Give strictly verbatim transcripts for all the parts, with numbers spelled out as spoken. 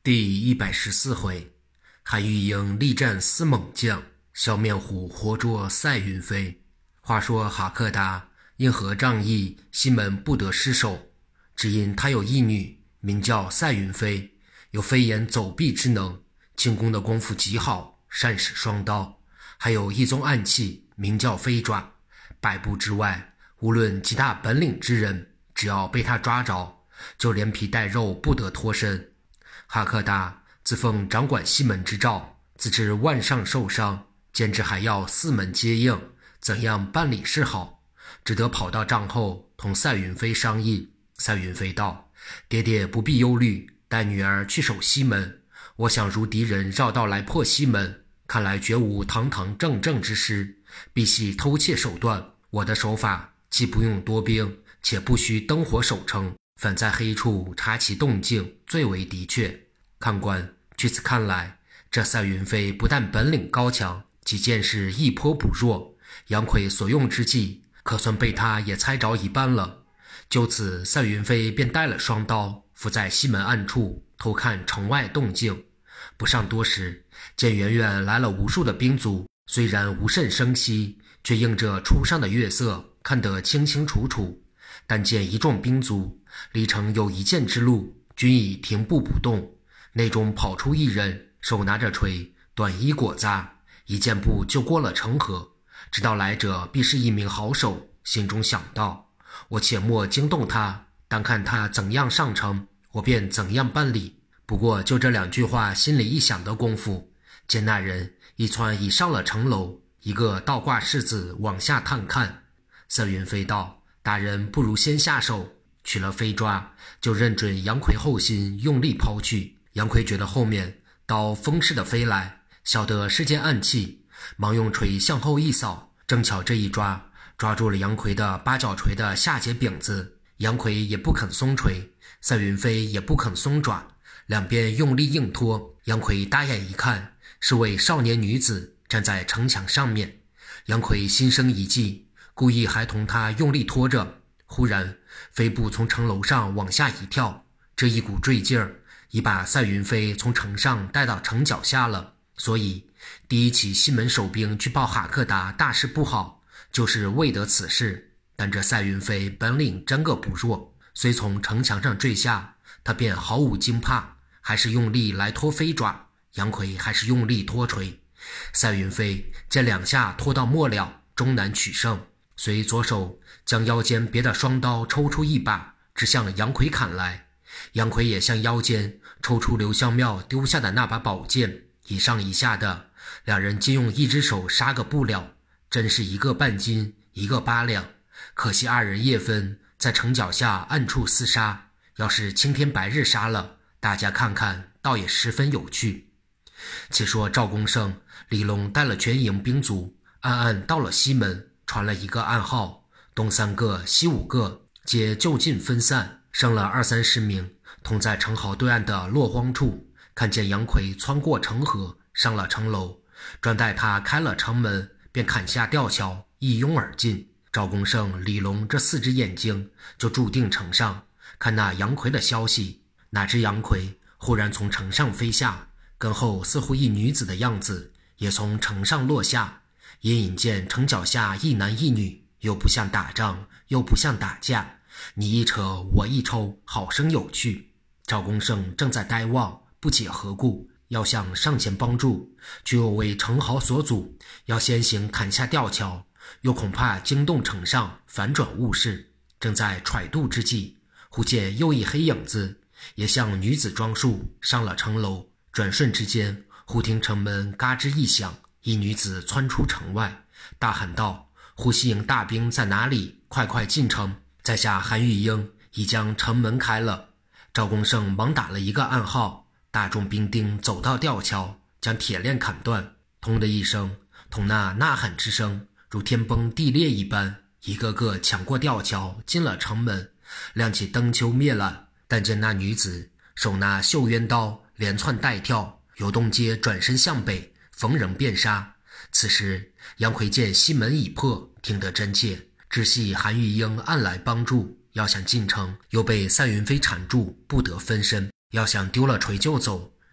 第一百十四回，韩玉英力战四猛将，笑面虎活捉赛云飞。话说哈克达因何仗义，西门不得失手，只因他有一女，名叫赛云飞，有飞檐走壁之能，轻功的功夫极好，善使双刀，还有一宗暗器，名叫飞爪。百步之外，无论极大本领之人，只要被他抓着，就连皮带肉不得脱身。哈克达自奉掌管西门之诏，自知腕上受伤，兼之还要四门接应，怎样办理是好？只得跑到帐后同赛云飞商议。赛云飞道：爹爹不必忧虑，带女儿去守西门。我想如敌人绕道来破西门，看来绝无堂堂正正之师，必系偷窃手段。我的手法既不用多兵，且不需灯火守城，反在黑处查其动静最为的确。看官，据此看来，这赛云飞不但本领高强，即见识亦颇不弱，杨奎所用之计可算被他也猜着一半了。就此，赛云飞便带了双刀，伏在西门暗处偷看城外动静。不上多时，见远远来了无数的兵卒，虽然无甚生息，却映着初上的月色，看得清清楚楚。但见一众兵卒离城有一箭之路，均已停步不动。内中跑出一人，手拿着锤，短衣裹扎，一箭步就过了城河。知道来者必是一名好手，心中想到：我且莫惊动他，单看他怎样上城，我便怎样办理。不过就这两句话心里一想的功夫，见那人一窜已上了城楼，一个倒挂柿子往下探看。赛云飞道：大人不如先下手，取了飞抓，就认准杨奎后心，用力抛去。杨奎觉得后面刀风似的飞来，晓得是件暗器，忙用锤向后一扫，正巧这一抓抓住了杨奎的八角锤的下节柄子。杨奎也不肯松锤，赛云飞也不肯松爪，两边用力硬拖。杨奎大眼一看，是位少年女子站在城墙上面。杨奎心生一计，故意还同他用力拖着。忽然飞步从城楼上往下一跳，这一股坠劲儿已把赛云飞从城上带到城脚下了。所以第一起西门守兵去报哈克达大事不好，就是为得此事。但这赛云飞本领真个不弱，虽从城墙上坠下，他便毫无惊怕，还是用力来拖飞爪。杨奎还是用力拖锤。赛云飞见两下拖到末了，终难取胜，随左手将腰间别的双刀抽出一把，直向杨奎砍来。杨奎也向腰间抽出刘香庙丢下的那把宝剑，一上一下的，两人皆用一只手杀个不了，真是一个半斤，一个八两。可惜二人夜分，在城脚下暗处厮杀，要是青天白日杀了，大家看看倒也十分有趣。且说赵公胜、李龙带了全营兵卒，暗暗到了西门，传了一个暗号，东三个西五个，皆就近分散，剩了二三十名，同在城壕对岸的落荒处，看见杨奎穿过城河，上了城楼，专待他开了城门，便砍下吊桥，一拥而进。赵公胜、李龙这四只眼睛就注定城上，看那杨奎的消息。哪知杨奎忽然从城上飞下，跟后似乎一女子的样子，也从城上落下。隐隐见城脚下一男一女，又不像打仗，又不像打架，你一扯我一抽，好生有趣。赵公胜正在呆望，不解何故，要想上前帮助，却又为城壕所阻，要先行砍下吊桥，又恐怕惊动城上，反转误事。正在揣度之际，忽见又一黑影子，也像女子装束，上了城楼。转瞬之间，忽听城门嘎吱一响，一女子窜出城外，大喊道：呼西营大兵在哪里？快快进城！在下韩玉英已将城门开了。赵公胜忙打了一个暗号，大众兵丁走到吊桥，将铁链砍断，通的一声，同那呐喊之声如天崩地裂一般，一个个抢过吊桥，进了城门，亮起灯丘灭了。但见那女子手拿绣鸳刀，连窜带跳，游动街转身向北，逢人便杀。此时杨奎见西门已破，听得真切，只系韩玉英暗来帮助，要想进城，又被赛云飞缠住，不得分身。要想丢了锤就走，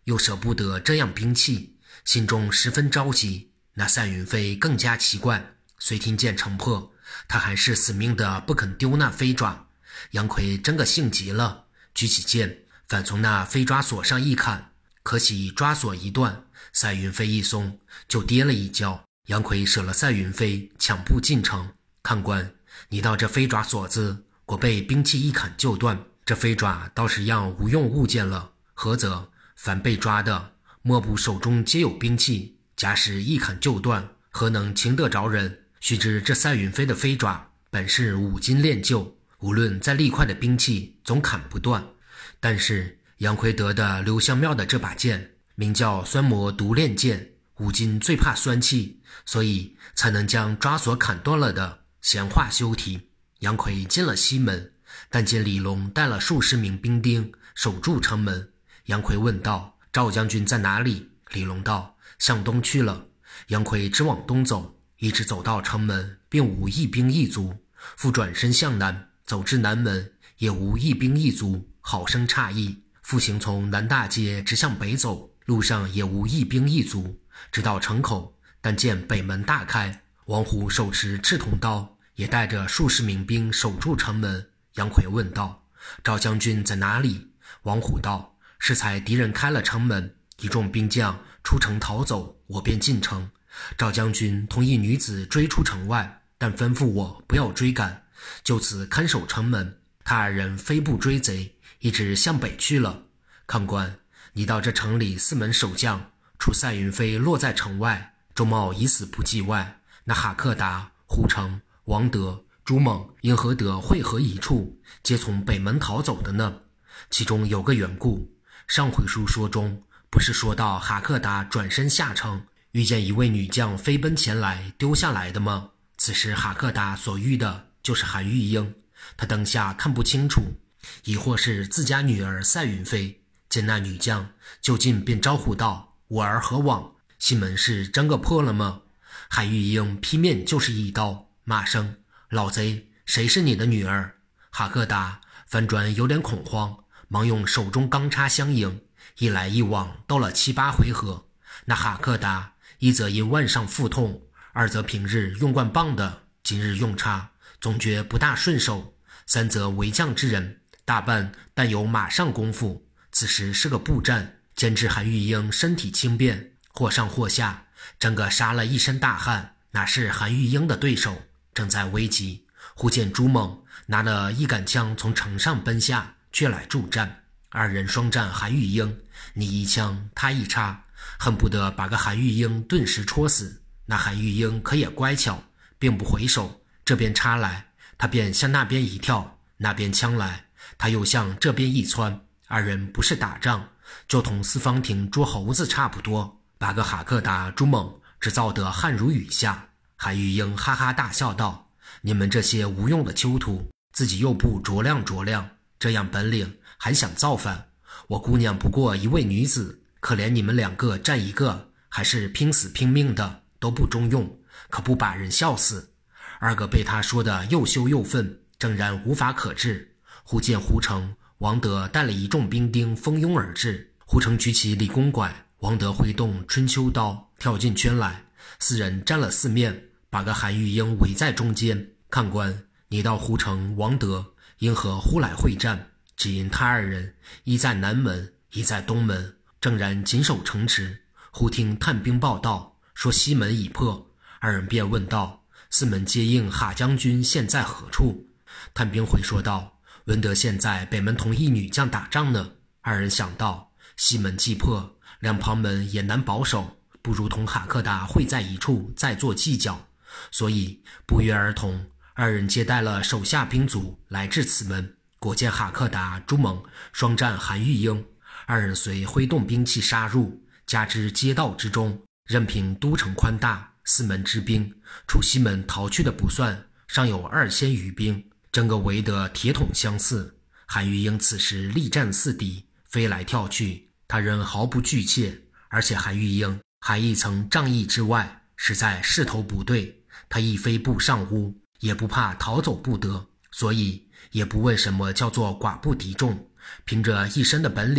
又舍不得这样兵器，心中十分着急。那赛云飞更加奇怪，虽听见城破，他还是死命的不肯丢那飞爪。杨奎真个性急了，举起剑反从那飞爪索上一砍，可惜抓索一断，赛云飞一松，就跌了一跤。杨奎舍了赛云飞，抢步进城。看官，你道这飞爪索子果被兵器一砍就断，这飞爪倒是样无用物件了。何则？凡被抓的，莫不手中皆有兵器，假使一砍就断，何能擒得着人？须知这赛云飞的飞爪本是五金炼就，无论再利快的兵器总砍不断。但是杨奎得的刘香庙的这把剑名叫酸魔毒炼剑，五金最怕酸气，所以才能将抓索砍断了的。闲话休提。杨奎进了西门，但见李隆带了数十名兵丁守住城门。杨奎问道：赵将军在哪里？李隆道：向东去了。杨奎只往东走，一直走到城门，并无一兵一卒，复转身向南，走至南门，也无一兵一卒，好生诧异。复行从南大街直向北走，路上也无一兵一卒，直到城口，但见北门大开，王虎手持赤铜刀，也带着数十名兵守住城门。杨奎问道：赵将军在哪里？王虎道：适才敌人开了城门，一众兵将出城逃走，我便进城。赵将军同一女子追出城外，但吩咐我不要追赶，就此看守城门。他二人飞步追贼，一直向北去了。看官，你到这城里四门守将，除赛云飞落在城外，周茂已死不计外，那哈克达、胡成、王德、朱猛、因何得会合一处，皆从北门逃走的呢？其中有个缘故，上回书说中不是说到哈克达转身下城，遇见一位女将飞奔前来丢下来的吗？此时哈克达所遇的就是韩玉英，他当下看不清楚，亦或是自家女儿赛云飞。见那女将就近便招呼道：我儿何往？西门是真个破了吗？韩玉英劈面就是一刀，骂声：老贼，谁是你的女儿？哈克达翻转有点恐慌，忙用手中钢叉相迎，一来一往斗了七八回合。那哈克达一则因腕上腹痛，二则平日用惯棒的，今日用叉总觉不大顺手，三则为将之人大半但有马上功夫，此时是个步战，兼至韩玉英身体轻便，或上或下，整个杀了一身大汗，哪是韩玉英的对手？正在危急，忽见朱猛拿了一杆枪从城上奔下，却来助战。二人双战韩玉英，你一枪他一叉，恨不得把个韩玉英顿时戳死。那韩玉英可也乖巧，并不回首，这边插来，他便向那边一跳，那边枪来，他又向这边一窜。二人不是打仗，就同四方亭捉猴子差不多，把个哈克达、朱猛只造得汗如雨下。韩玉英哈哈大笑道：你们这些无用的囚徒，自己又不酌量酌量，这样本领还想造反？我姑娘不过一位女子，可怜你们两个占一个，还是拼死拼命的，都不中用，可不把人笑死。二个被他说的又羞又愤，正然无法可治。忽见胡成、王德带了一众兵丁蜂拥而至，胡成举起理弓拐，王德挥动春秋刀跳进圈来，四人占了四面，把个韩玉英围在中间。看官，你道胡成、王德因何忽来会战？只因他二人一在南门，一在东门，正然紧守城池。忽听探兵报道，说西门已破，二人便问道：四门接应哈将军现在何处？探兵回说道：闻得现在北门同一女将打仗呢。二人想到西门既破，两旁门也难保守，不如同哈克达会在一处再做计较，所以不约而同，二人接待了手下兵卒来至此门。果见哈克达、朱猛双战韩玉英，二人遂挥动兵器杀入，加之街道之中，任凭都城宽大，四门之兵除西门逃去的不算，尚有二千余兵，整个围得铁桶相似。韩玉英此时力战四敌，飞来跳去，他仍毫不惧怯，而且韩玉英还一层仗义之外，实在势头不对，他一飞步上屋，也不怕逃走不得，所以也不问什么叫做寡不敌众，凭着一身的本领，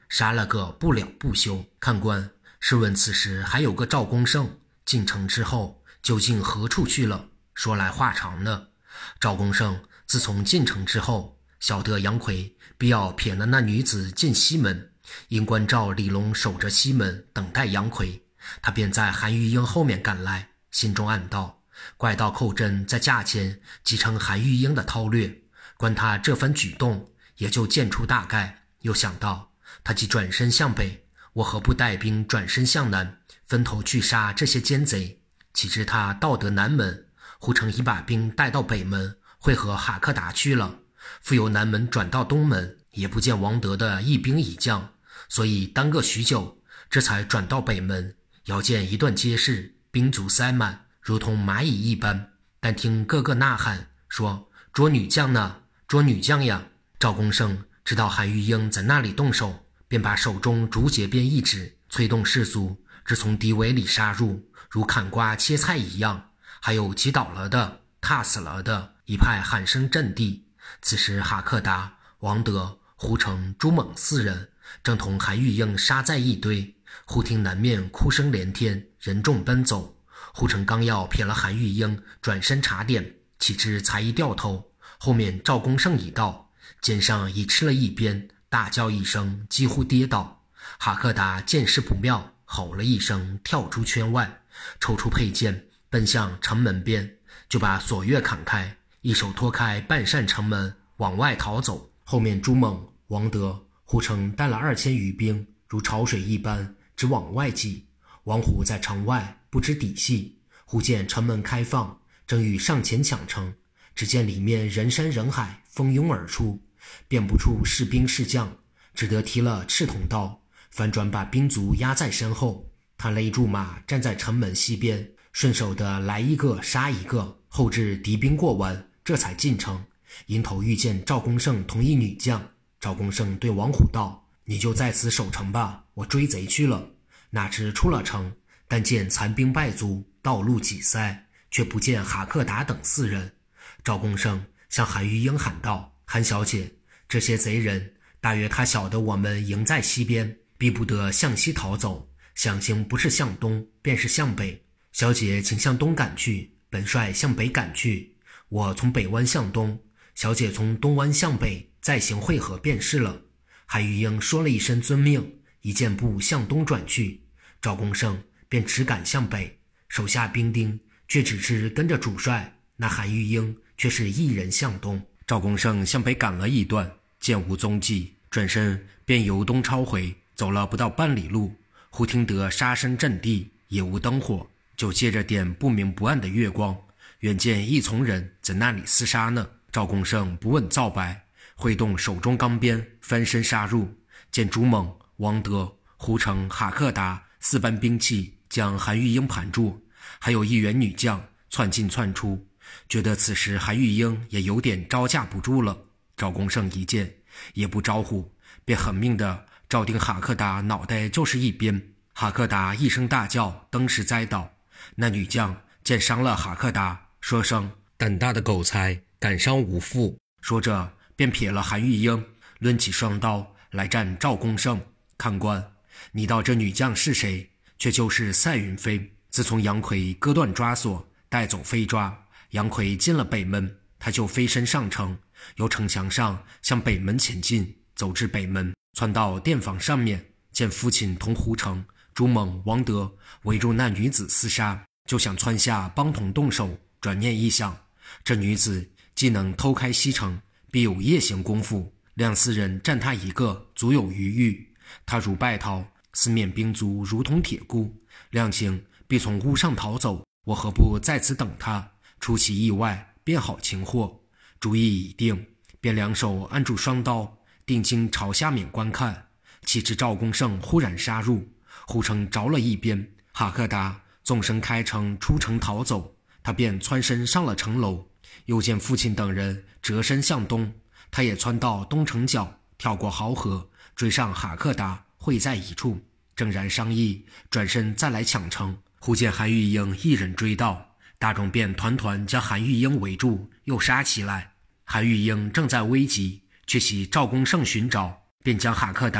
杀了个不了不休。看官，试问此时还有个赵公胜，进城之后究竟何处去了？说来话长呢。赵公胜自从进城之后，晓得杨奎必要撇了那女子进西门，因关照李龙守着西门等待杨奎，他便在韩玉英后面赶来，心中暗道：怪盗寇真在驾前继承韩玉英的韬略，观他这番举动也就见出大概。又想到他既转身向北，我何不带兵转身向南，分头去杀这些奸贼？岂知他到得南门，胡成已把兵带到北门会合哈克达去了，复由南门转到东门，也不见王德的一兵一将，所以耽搁许久，这才转到北门。遥见一段街市，兵卒塞满，如同蚂蚁一般，但听个个呐喊说：捉女将呢，捉女将呀！赵公胜知道韩玉英在那里动手，便把手中竹节鞭一指，催动士卒只从敌围里杀入，如砍瓜切菜一样，还有击倒了的，踏死了的，一派喊声震地。此时哈克达、王德、胡成、朱猛四人正同韩玉英杀在一堆，忽听南面哭声连天，人众奔走。胡成刚要瞥了韩玉英，转身查点，岂知才一掉头，后面赵公胜已到，肩上已吃了一鞭，大叫一声，几乎跌倒。哈克达见势不妙，吼了一声，跳出圈外，抽出佩剑奔向城门边，就把锁钺砍开，一手拖开半扇城门，往外逃走。后面朱猛、王德、胡成带了二千余兵，如潮水一般直往外挤。王虎在城外不知底细，忽见城门开放，正欲上前抢城，只见里面人山人海，蜂拥而出，辨不出是兵是将，只得提了赤铜刀，反转把兵卒压在身后。他勒住马，站在城门西边，顺手的来一个杀一个，后至敌兵过完，这才进城。迎头遇见赵公胜同一女将，赵公胜对王虎道：你就在此守城吧，我追贼去了。哪知出了城，但见残兵败卒，道路挤塞，却不见哈克达等四人。赵公胜向韩玉英喊道：韩小姐，这些贼人大约他晓得我们营在西边，逼不得向西逃走，想行不是向东便是向北。小姐请向东赶去，本帅向北赶去，我从北湾向东，小姐从东湾向北，再行会合便是了。韩玉英说了一声遵命，一箭步向东转去，赵公胜便只赶向北，手下兵丁却只是跟着主帅，那韩玉英却是一人向东。赵公胜向北赶了一段，见无踪迹，转身便由东抄回，走了不到半里路，忽听得杀声震地，也无灯火，就借着点不明不暗的月光，远见一丛人在那里厮杀呢。赵公胜不问皂白，挥动手中钢鞭，翻身杀入，见朱猛、王德、胡成、哈克达四般兵器将韩玉英盘住，还有一员女将窜进窜出，觉得此时韩玉英也有点招架不住了。赵公胜一见也不招呼，便狠命的照定哈克达脑袋就是一鞭。哈克达一声大叫，登时栽倒。那女将见伤了哈克达，说声胆大的狗才，敢伤无父，说着便撇了韩玉英，抡起双刀来战赵公胜。看官，你道这女将是谁？却就是赛云飞。自从杨奎割断抓锁，带走飞抓，杨奎进了北门，他就飞身上城，由城墙上向北门前进，走至北门，窜到殿房上面，见父亲同胡成、朱猛、王德围住那女子厮杀，就想窜下帮同动手。转念一想，这女子既能偷开西城，必有夜行功夫，两四人战他一个，足有余裕。他如败逃，四面兵卒如同铁箍，量情必从屋上逃走，我何不在此等他，出其意外，便好擒获。主意已定，便两手按住双刀，定睛朝下面观看。岂知赵公胜忽然杀入，胡成着了一鞭，哈克达纵身开城出城逃走，他便窜身上了城楼。又见父亲等人折身向东，他也窜到东城角，跳过濠河，追上哈克达，会在一处，正然商议转身再来抢城。忽见韩玉英一人追到，大众便团团将韩玉英围住，又杀起来。韩玉英正在危急，却喜赵公胜寻找，便将哈克达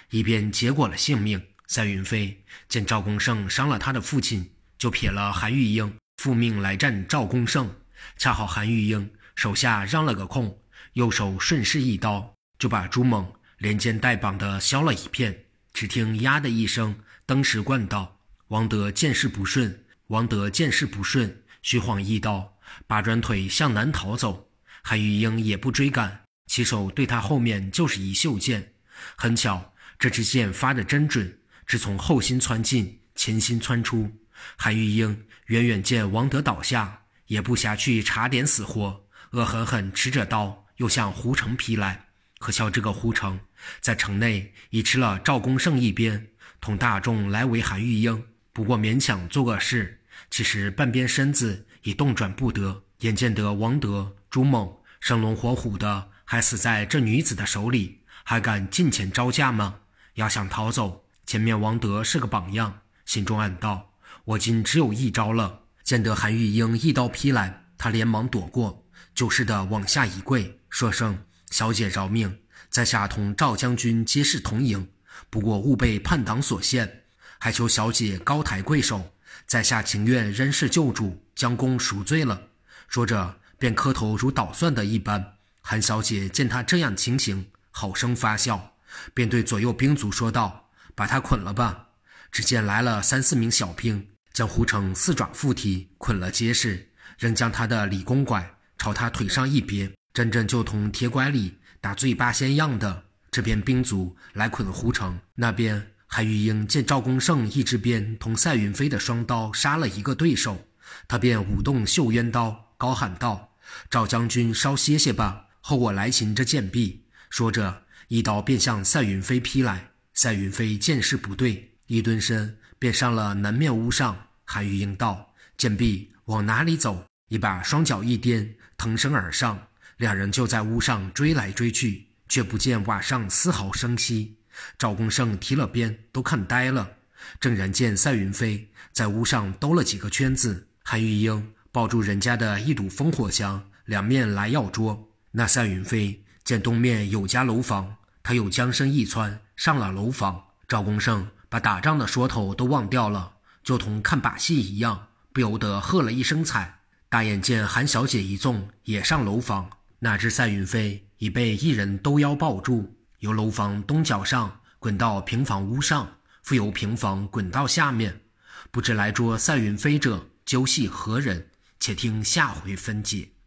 一边结果了性命。赛云飞见赵公胜伤了他的父亲，就撇了韩玉英，复命来战赵公胜。恰好韩玉英手下让了个空，右手顺势一刀，就把朱猛连肩带绑的削了一片。只听呀的一声，登时灌道：王德见势不顺，王德见势不顺，虚晃一刀，拔转腿向南逃走。韩玉英也不追赶，起手对他后面就是一袖箭。很巧，这支箭发得真准，只从后心窜进，前心窜出。韩玉英远远见王德倒下，也不暇去查点死活，恶狠狠持着刀又向胡城劈来。可笑这个胡城在城内已吃了赵公胜一边，同大众来围韩玉英，不过勉强做个事，其实半边身子已动转不得。眼见得王德、朱猛生龙活虎的还死在这女子的手里，还敢近前招架吗？要想逃走，前面王德是个榜样，心中暗道：我今只有一招了。见得韩玉英一刀劈来，他连忙躲过，就是的往下一跪，说声小姐饶命，在下同赵将军皆是同营，不过误被叛党所陷，还求小姐高抬贵手，在下情愿人事救主，将功赎罪了。说着便磕头如捣蒜的一般。韩小姐见他这样情形，好生发笑，便对左右兵卒说道：把他捆了吧。只见来了三四名小兵，将胡成四爪附体，捆了结实，仍将他的理弓拐朝他腿上一别，真正就同铁拐李打醉八仙样的。这边兵卒来捆胡成，那边韩玉英见赵公胜一支鞭同赛云飞的双刀杀了一个对手，他便舞动绣鸳刀，高喊道：赵将军稍歇歇吧，后我来擒这贱婢。说着一刀便向赛云飞劈来。赛云飞见势不对，一蹲身便上了南面屋上。韩玉英道：贱婢往哪里走？一把双脚一颠，腾身而上，两人就在屋上追来追去，却不见瓦上丝毫声息。赵公胜提了鞭都看呆了，正然见赛云飞在屋上兜了几个圈子，韩玉英抱住人家的一堵烽火枪，两面来要捉。那赛云飞见东面有家楼房，他又将身一窜，上了楼房。赵公胜把打仗的说头都忘掉了，就同看把戏一样，不由得喝了一声彩。大眼见韩小姐一纵也上楼房，哪知赛云飞已被一人兜腰抱住，由楼房东角上滚到平房屋上，复由平房滚到下面。不知来捉赛云飞者究系何人？且听下回分解。